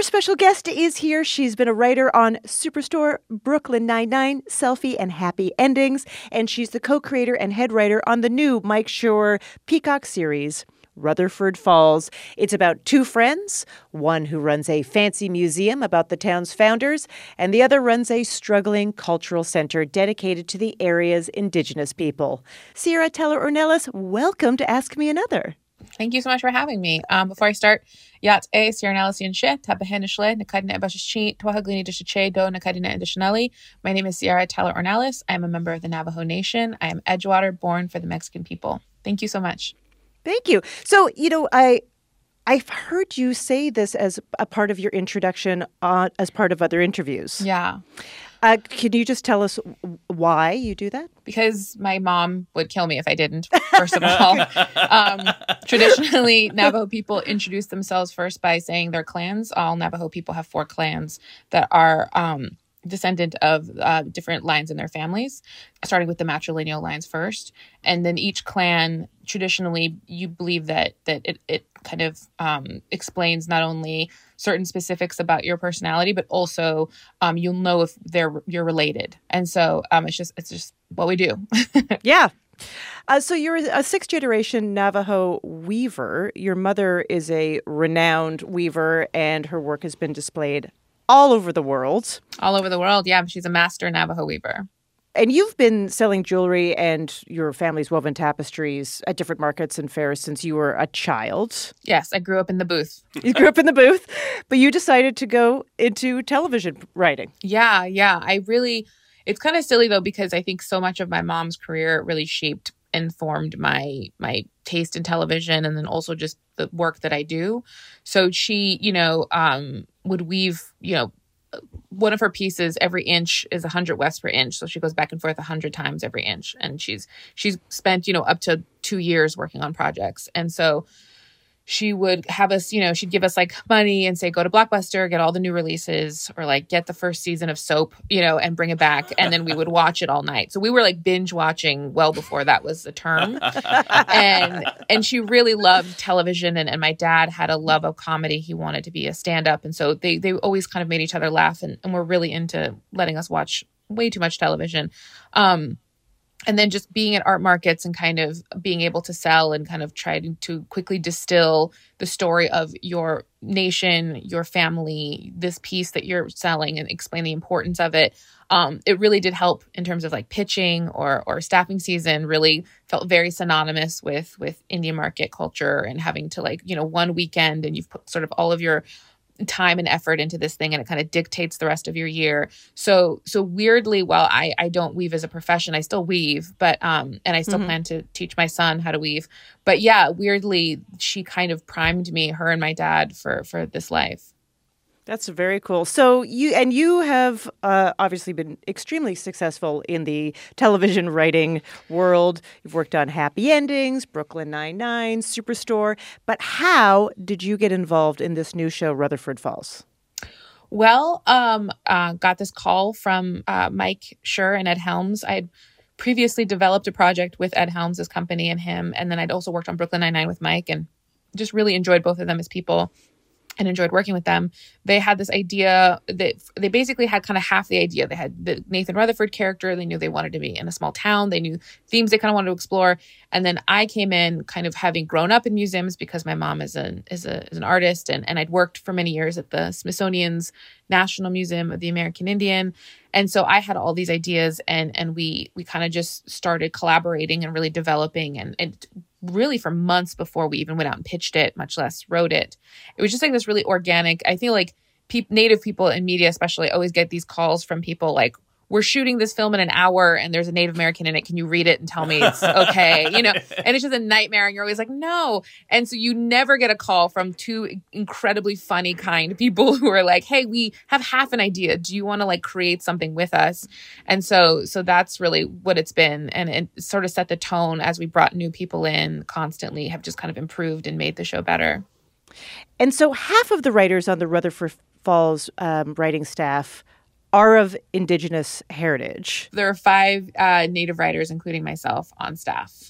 Our special guest is here. She's been a writer on Superstore, Brooklyn Nine-Nine, Selfie, and Happy Endings. And she's the co-creator and head writer on the new Mike Schur Peacock series, Rutherford Falls. It's about two friends, one who runs a fancy museum about the town's founders, and the other runs a struggling cultural center dedicated to the area's indigenous people. Sierra Teller-Ornelas, welcome to Ask Me Another. Thank you so much for having me. Before I start, Yat A, Sierra Nalasian She, Tabahen Shle, Nakadina Bashachi, Twahaglini Dishache, Do Nakadina Additionally. My name is Sierra Teller-Ornelas. I am a member of the Navajo Nation. I am Edgewater, born for the Mexican people. Thank you so much. Thank you. So, I've heard you say this as a part of your introduction as part of other interviews. Yeah. Can you just tell us why you do that? Because my mom would kill me if I didn't, first of all. Traditionally, Navajo people introduce themselves first by saying their clans. All Navajo people have 4 clans that are descendant of different lines in their families, starting with the matrilineal lines first. And then each clan, traditionally, you believe that it kind of explains not only certain specifics about your personality, but also you'll know if you're related. And so it's just what we do. Yeah. So you're a 6th-generation Navajo weaver. Your mother is a renowned weaver, and her work has been displayed all over the world. All over the world, yeah. She's a master Navajo weaver. And you've been selling jewelry and your family's woven tapestries at different markets and fairs since you were a child. Yes, I grew up in the booth. You grew up in the booth, but you decided to go into television writing. Yeah. It's kind of silly, though, because I think so much of my mom's career really shaped and formed my taste in television, and then also just the work that I do. So she, would weave, one of her pieces, every inch is 100 wefts per inch. So she goes back and forth 100 times every inch. And she's spent, up to 2 years working on projects. And so she would have us, she'd give us like money and say, go to Blockbuster, get all the new releases, or like get the first season of Soap, and bring it back. And then we would watch it all night. So we were like binge watching well before that was the term. And she really loved television. And my dad had a love of comedy. He wanted to be a stand-up. And so they always kind of made each other laugh and were really into letting us watch way too much television. And then just being at art markets and kind of being able to sell and kind of trying to quickly distill the story of your nation, your family, this piece that you're selling, and explain the importance of it. It really did help in terms of like pitching or staffing season. Really felt very synonymous with Indian market culture and having to one weekend and you've put sort of all of your time and effort into this thing, and it kind of dictates the rest of your year. So weirdly, while I don't weave as a profession, I still weave, but and I still plan to teach my son how to weave. But yeah, weirdly, she kind of primed me, her and my dad, for this life. That's very cool. So you have obviously been extremely successful in the television writing world. You've worked on Happy Endings, Brooklyn Nine-Nine, Superstore. But how did you get involved in this new show, Rutherford Falls? Well, got this call from Mike Schur and Ed Helms. I had previously developed a project with Ed Helms' company and him, and then I'd also worked on Brooklyn Nine-Nine with Mike, and just really enjoyed both of them as people and enjoyed working with them. They had this idea that they basically had kind of half the idea. They had the Nathan Rutherford character. They knew they wanted to be in a small town. They knew themes they kind of wanted to explore. And then I came in kind of having grown up in museums because my mom is an artist, and I'd worked for many years at the Smithsonian's National Museum of the American Indian. And so I had all these ideas, and we kind of just started collaborating and really developing and really for months before we even went out and pitched it, much less wrote it. It was just like this really organic. I feel like Native people in media especially always get these calls from people like, we're shooting this film in an hour and there's a Native American in it. Can you read it and tell me it's okay? And it's just a nightmare. And you're always like, no. And so you never get a call from two incredibly funny, kind people who are like, hey, we have half an idea. Do you want to like create something with us? And so that's really what it's been. And it sort of set the tone as we brought new people in constantly, have just kind of improved and made the show better. And so half of the writers on the Rutherford Falls writing staff are of Indigenous heritage. There are 5 Native writers, including myself, on staff.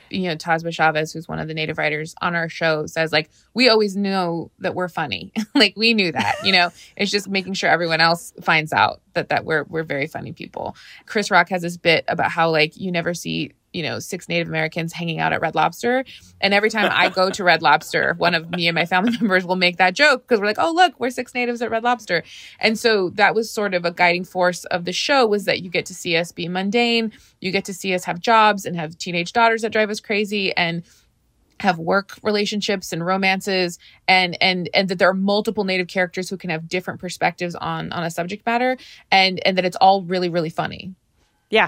Tasba Chavez, who's one of the native writers on our show, says like, we always know that we're funny. Like we knew that, it's just making sure everyone else finds out that we're very funny people. Chris Rock has this bit about how like you never see 6 Native Americans hanging out at Red Lobster. And every time I go to Red Lobster, one of me and my family members will make that joke because we're like, oh, look, we're 6 natives at Red Lobster. And so that was sort of a guiding force of the show, was that you get to see us be mundane. You get to see us have jobs and have teenage daughters that drive us crazy and have work relationships and romances, and that there are multiple Native characters who can have different perspectives on a subject matter, and that it's all really, really funny. Yeah.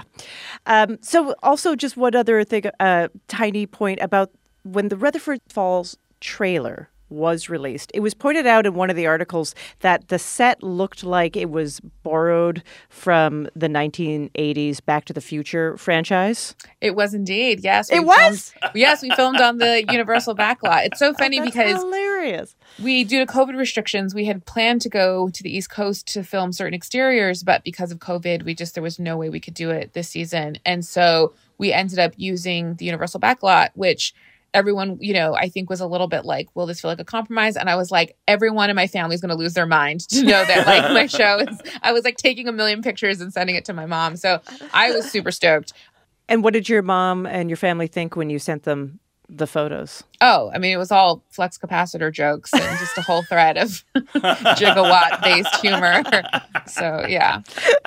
So also just one other thing, tiny point about when the Rutherford Falls trailer was released, it was pointed out in one of the articles that the set looked like it was borrowed from the 1980s Back to the Future franchise. It was indeed. Yes. It was? Yes, we filmed on the Universal backlot. It's so funny because hilarious. Due to COVID restrictions, we had planned to go to the East Coast to film certain exteriors, but because of COVID, there was no way we could do it this season. And so we ended up using the Universal backlot, which everyone, I think was a little bit like, will this feel like a compromise? And I was like, everyone in my family is going to lose their mind to know that like my show is, I was like taking a million pictures and sending it to my mom. So I was super stoked. And what did your mom and your family think when you sent them the photos? Oh, I mean, it was all flux capacitor jokes and just a whole thread of gigawatt-based humor. So, yeah.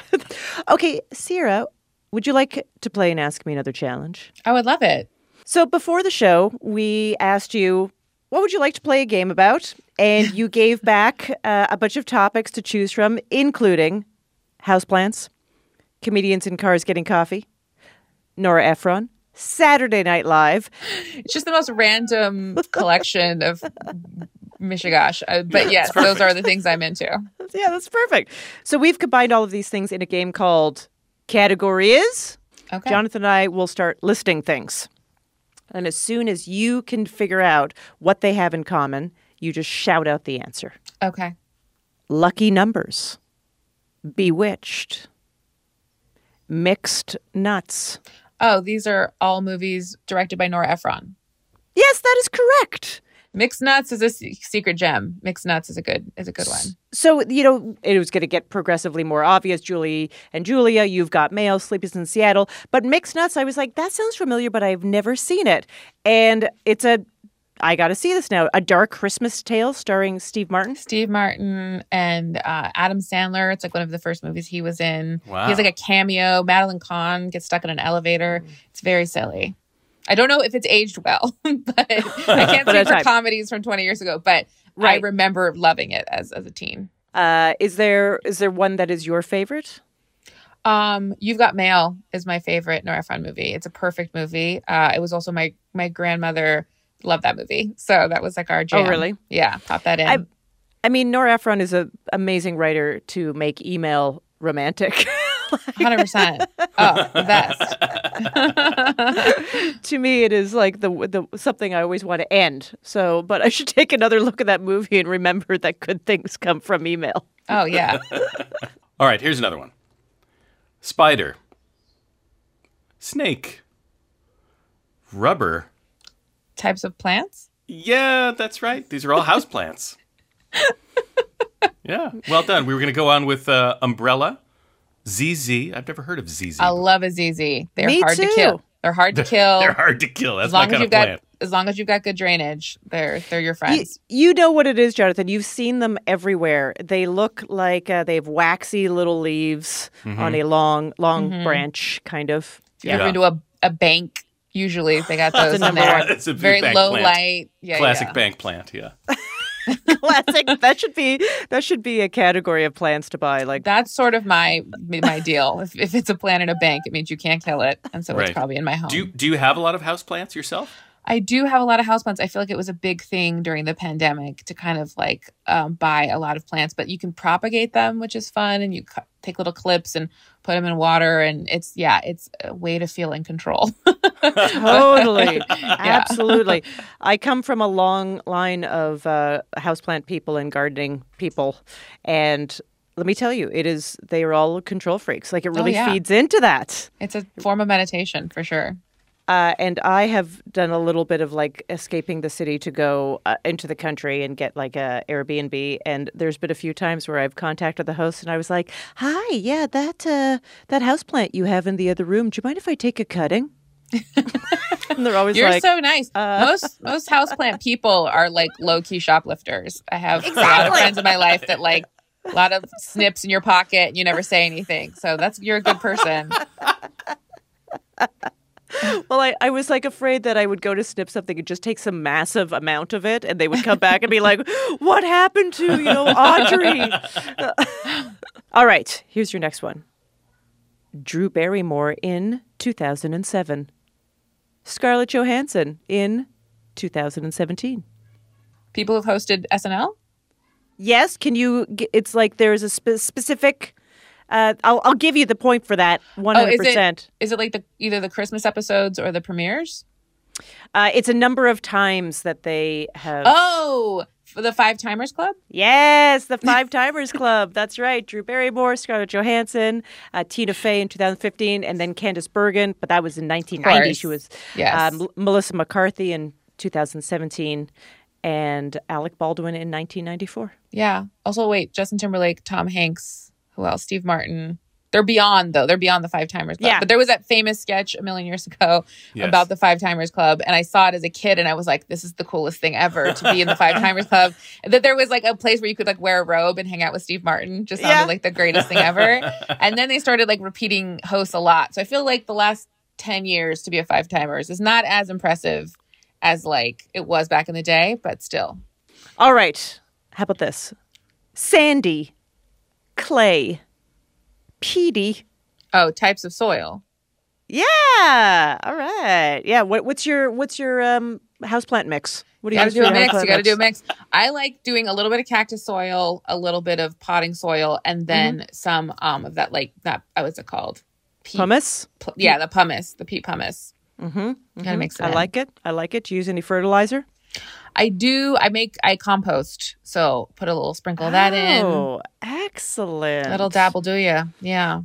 Okay, Sierra, would you like to play and Ask Me Another challenge? I would love it. So before the show, we asked you, what would you like to play a game about? And you gave back a bunch of topics to choose from, including houseplants, comedians in cars getting coffee, Nora Ephron, Saturday Night Live. It's just the most random collection of mishigash. But yes, those are the things I'm into. Yeah, that's perfect. So we've combined all of these things in a game called Category Is. Okay. Jonathan and I will start listing things. And as soon as you can figure out what they have in common, you just shout out the answer. Okay. Lucky Numbers. Bewitched. Mixed Nuts. Oh, these are all movies directed by Nora Ephron. Yes, that is correct. Mixed Nuts is a secret gem. Mixed Nuts is a good one. So, it was going to get progressively more obvious. Julie and Julia, You've Got Mail, Sleepless in Seattle. But Mixed Nuts, I was like, that sounds familiar, but I've never seen it. And it's I got to see this now, a dark Christmas tale starring Steve Martin. Steve Martin and Adam Sandler. It's like one of the first movies he was in. Wow. He has like a cameo. Madeline Kahn gets stuck in an elevator. It's very silly. I don't know if it's aged well, but I can't speak for comedies from 20 years ago, but right. I remember loving it as a teen. Is there one that is your favorite? You've Got Mail is my favorite Nora Ephron movie. It's a perfect movie. It was also my grandmother loved that movie. So that was like our jam. Oh, really? Yeah, pop that in. I mean, Nora Ephron is an amazing writer to make email romantic. 100%. Oh, the best. To me, it is like the something I always want to end. So, but I should take another look at that movie and remember that good things come from email. Oh, yeah. All right, here's another one. Spider. Snake. Rubber. Types of plants? Yeah, that's right. These are all houseplants. Yeah, well done. We were going to go on with umbrella. ZZ. I've never heard of ZZ. I love a ZZ. They're Me hard too. to kill. They're hard to kill. They're hard to kill. That's my kind of plant. As long as you've got good drainage, they're your friends. You know what it is, Jonathan. You've seen them everywhere. They look like they have waxy little leaves on a long branch, kind of. If you ever been to a bank, usually they got those in there. It's a very bank low plant. light. Yeah, Classic bank plant, yeah. Classic. That should be a category of plants to buy. Like that's sort of my deal. If it's a plant in a bank, it means you can't kill it, and so it's probably in my home. Do you have a lot of houseplants yourself? I do have a lot of houseplants. I feel like it was a big thing during the pandemic to kind of like buy a lot of plants, but you can propagate them, which is fun, and you take little clips and put them in water, and it's a way to feel in control. Totally. Absolutely. I come from a long line of houseplant people and gardening people, and let me tell you, they are all control freaks. Like it really feeds into that. It's a form of meditation for sure. And I have done a little bit of like escaping the city to go into the country and get like a Airbnb. And there's been a few times where I've contacted the host and I was like, "Hi, yeah, that houseplant you have in the other room. Do you mind if I take a cutting?" And they're always You're like, so nice. Most houseplant people are like low-key shoplifters. I have a lot of friends in my life that like a lot of snips in your pocket and you never say anything. So you're a good person. Well, I was like afraid that I would go to snip something and just take some massive amount of it, and they would come back and be like, "What happened to Audrey?" All right, here's your next one. Drew Barrymore in 2007. Scarlett Johansson in 2017. People who've hosted SNL? Yes, can you? It's like there's a specific. I'll give you the point for that. 100%. Is it like either the Christmas episodes or the premieres? It's a number of times that they have. Oh, for the Five Timers Club? Yes, the Five Timers Club. That's right. Drew Barrymore, Scarlett Johansson, Tina Fey in 2015, and then Candice Bergen. But that was in 1990. She was Melissa McCarthy in 2017, and Alec Baldwin in 1994. Yeah. Also, wait, Justin Timberlake, Tom Hanks. Who else? Steve Martin. They're beyond, though. They're beyond the Five Timers Club. Yeah. But there was that famous sketch a million years ago about the Five Timers Club. And I saw it as a kid and I was like, this is the coolest thing ever to be in the Five Timers Club. And that there was like a place where you could like wear a robe and hang out with Steve Martin. Just sounded like the greatest thing ever. And then they started like repeating hosts a lot. So I feel like the last 10 years to be a Five Timers is not as impressive as like it was back in the day, but still. All right. How about this? Sandy, clay, peaty. Oh, types of soil. Yeah. All right. Yeah. What's your houseplant mix? What do you gotta do a mix? You gotta do a mix. I like doing a little bit of cactus soil, a little bit of potting soil, and then some of that what's it called? Pumice? The pumice, the peat pumice. Gotta mix it. I like it. Do you use any fertilizer? I do. I compost. So put a little sprinkle of that in. Oh, excellent. That'll dabble, do ya? Yeah.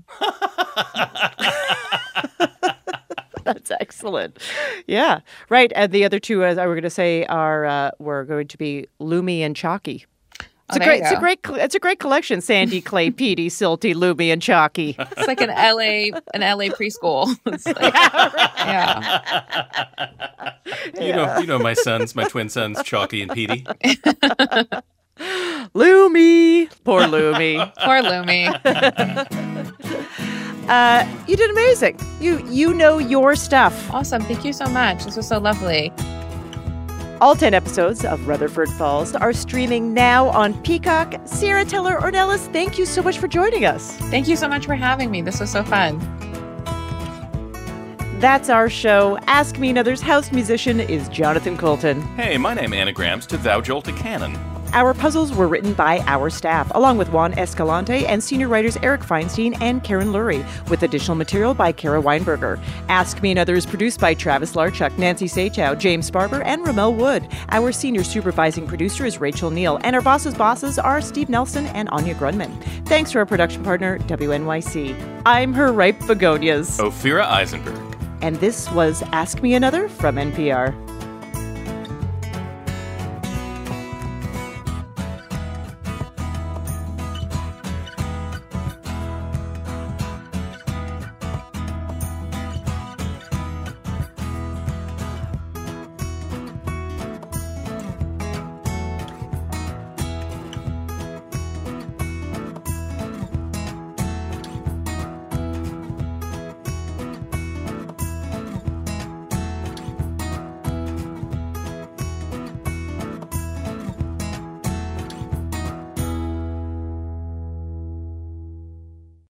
That's excellent. Yeah. Right. And the other two, as I were going to say, were going to be Lumi and Chalky. It's a great collection. Sandy, clay, peaty, silty, Lumi, and Chalky. It's like an LA preschool. It's like, You know my twin sons, Chalky and Petey. Lumi. Poor Lumi. Poor Lumi. You did amazing. You know your stuff. Awesome. Thank you so much. This was so lovely. All 10 episodes of Rutherford Falls are streaming now on Peacock. Sierra Teller Ornelas, thank you so much for joining us. Thank you so much for having me. This was so fun. That's our show. Ask Me Another's house musician is Jonathan Coulton. Hey, my name anagrams to Thou Jolt a Cannon. Our puzzles were written by our staff, along with Juan Escalante and senior writers Eric Feinstein and Karen Lurie, with additional material by Kara Weinberger. Ask Me Another is produced by Travis Larchuk, Nancy Sachow, James Barber, and Ramel Wood. Our senior supervising producer is Rachel Neal, and our bosses are Steve Nelson and Anya Grunman. Thanks to our production partner, WNYC. I'm her ripe begonias, Ophira Eisenberg. and this was Ask Me Another from NPR.